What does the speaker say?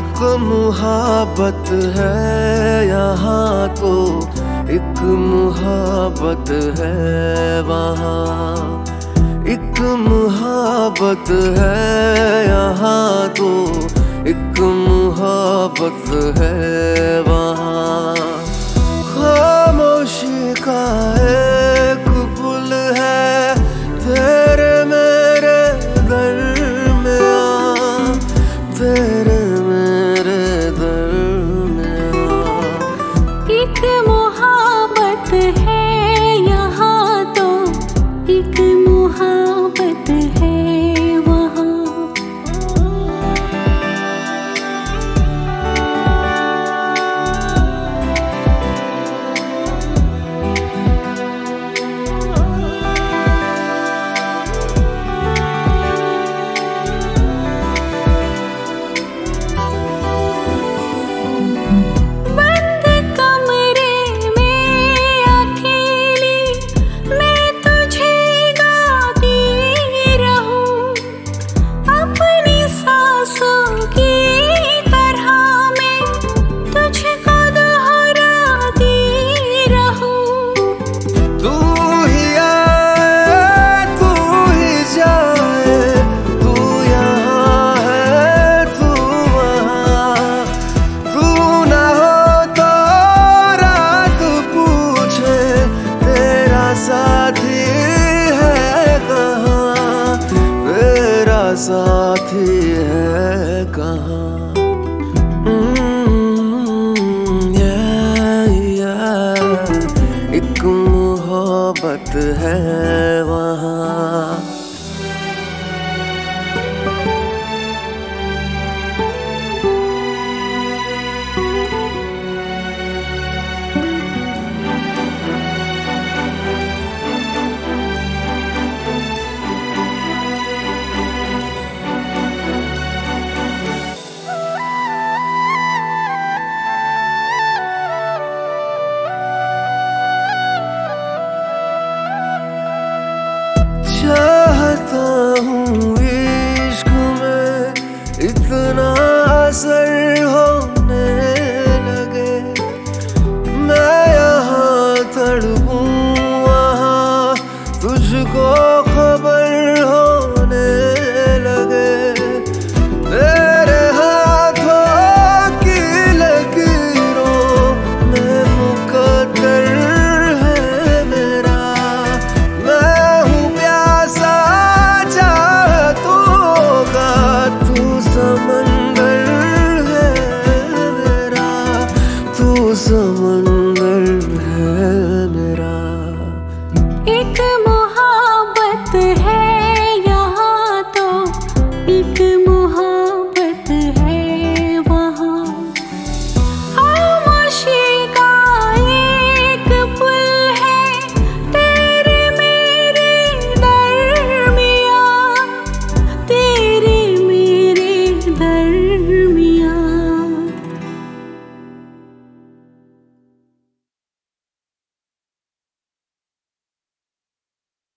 एक मुहाबत है यहाँ तो, एक मुहाबत है वहाँ। एक मुहाबत है यहाँ तो, एक मुहाबत है वहाँ। खामोशी का एक पुल है तेरे मेरे दरमियाँ, तेरे मेरे दरमियाँ। एक मुहाबत है यहाँ तो, एक मुहाबत है वहाँ। साथी है कहाँ? एक मोहब्बत है